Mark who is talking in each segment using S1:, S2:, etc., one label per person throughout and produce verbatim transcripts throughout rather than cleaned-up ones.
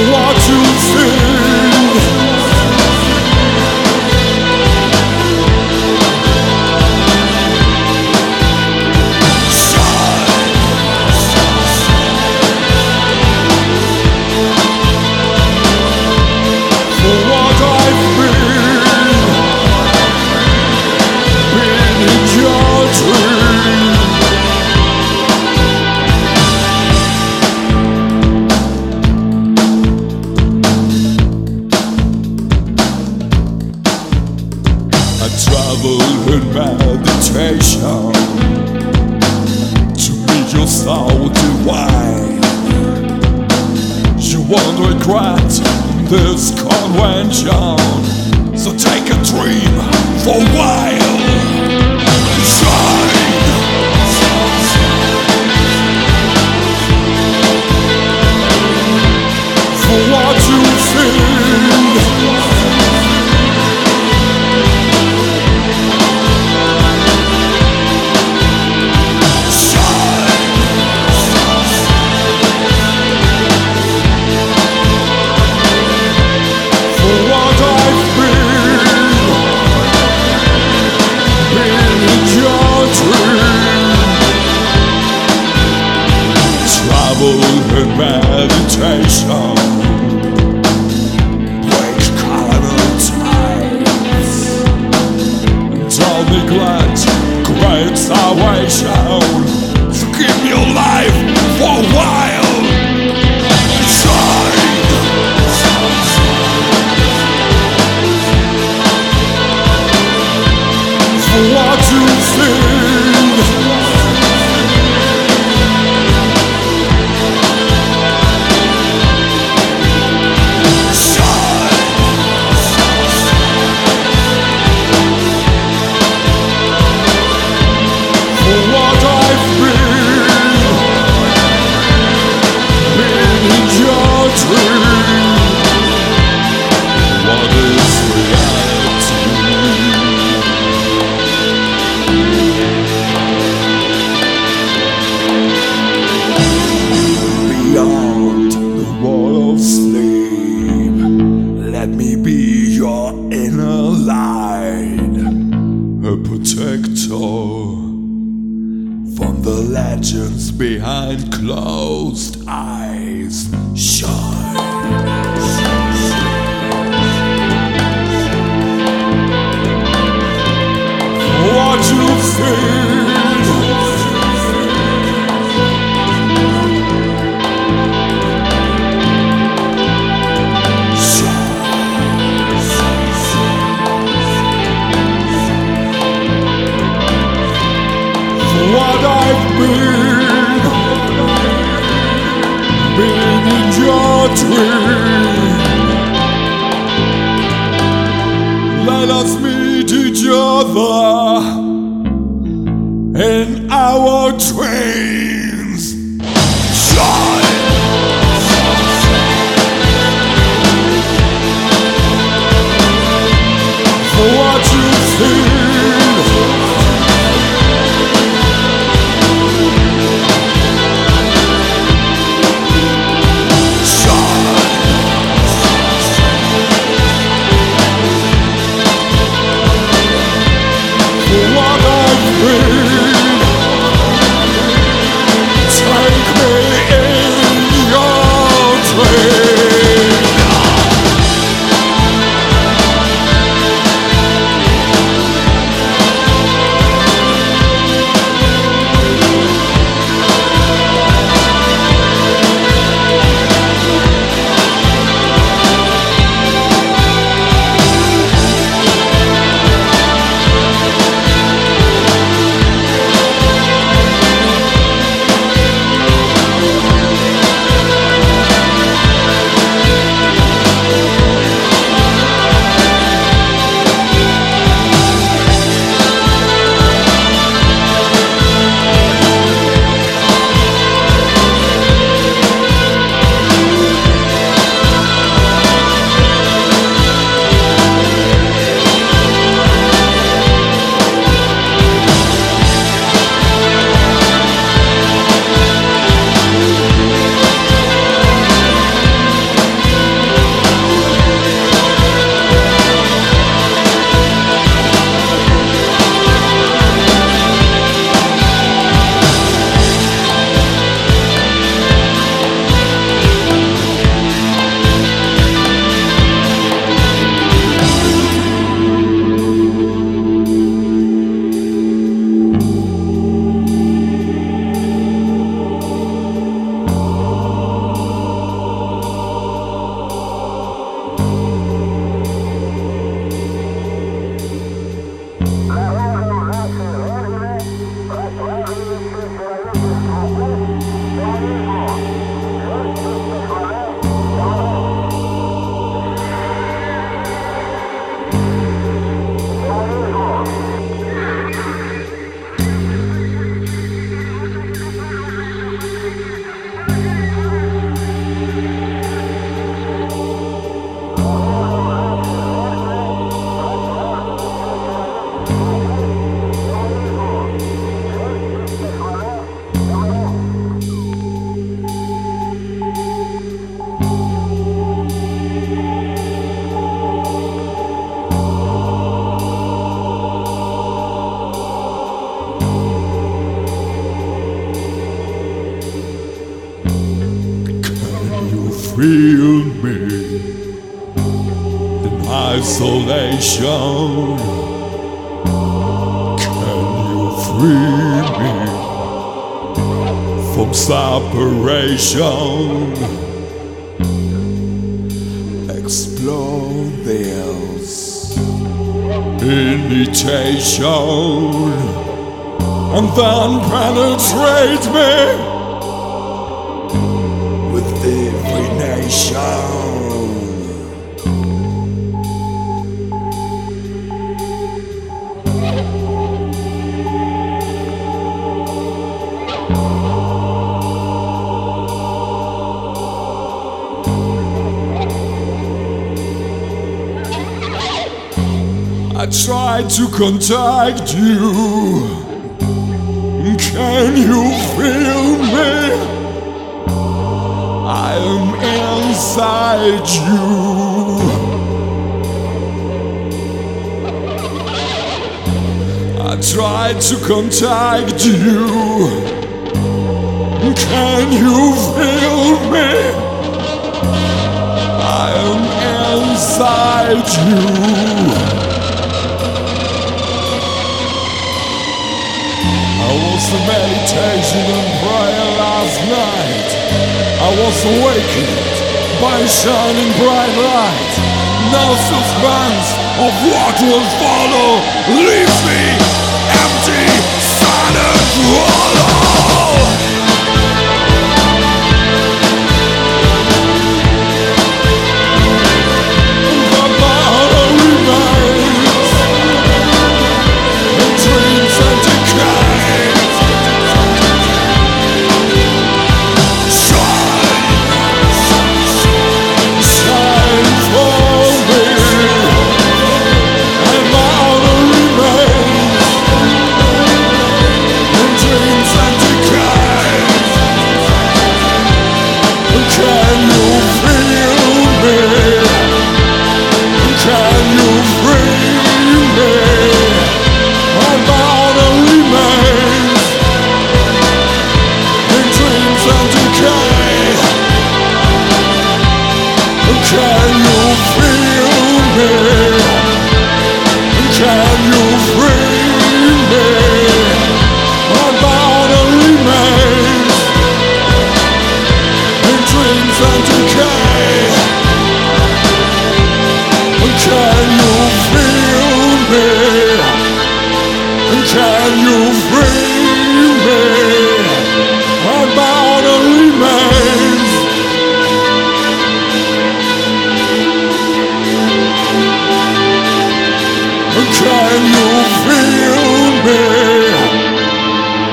S1: what you think. Travel in meditation to meet your soul divine. You won't regret this convention, so take a dream for a while. Shine. For what you think. In meditation, break carnal ties, don't neglect great salvation. So give your life for a while. Shine. For what you think. Let me be your inner light, a protector from the legends behind closed eyes. Shine. What you think. What I've been, been in your dream. Let us meet each other in our dreams. Shine. For what you think. What I've been, feel me in isolation? Can you free me from separation? Explore this imitation and then penetrate me with divination. I tried to contact you. Can you feel me? I am inside you. I tried to contact you. Can you feel me? I am inside you. I was in meditation and prayer last night. I was awakened by a shining bright light. No suspense of what will follow leaves me empty, silent, hollow.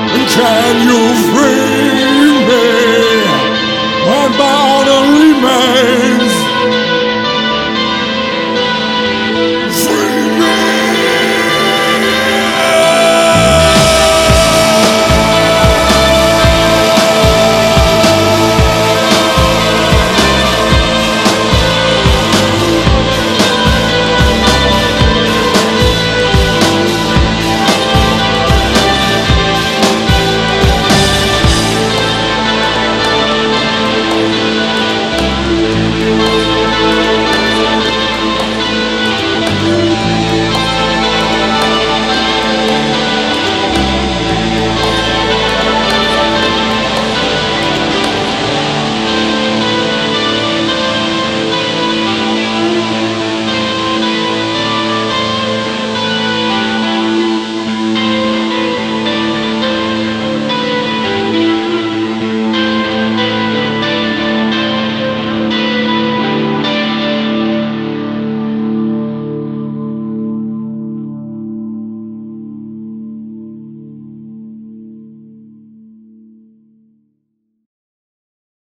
S1: Can you free me? My body remains.